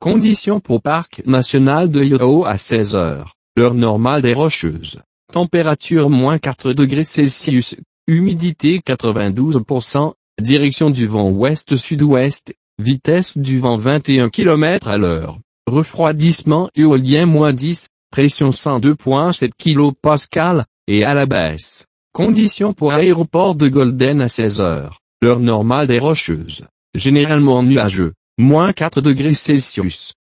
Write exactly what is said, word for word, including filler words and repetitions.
Conditions pour Parc National de Idaho à seize heures. L'heure normale des Rocheuses. Température moins quatre degrés Celsius. Humidité quatre-vingt-douze pour cent. Direction du vent ouest-sud-ouest. Vitesse du vent vingt et un kilomètres à l'heure. Refroidissement éolien moins dix. Pression cent deux virgule sept kilopascales, et à la baisse. Conditions pour aéroport de Golden à seize heures. L'heure normale des Rocheuses. Généralement nuageux. Moins quatre degrés Celsius.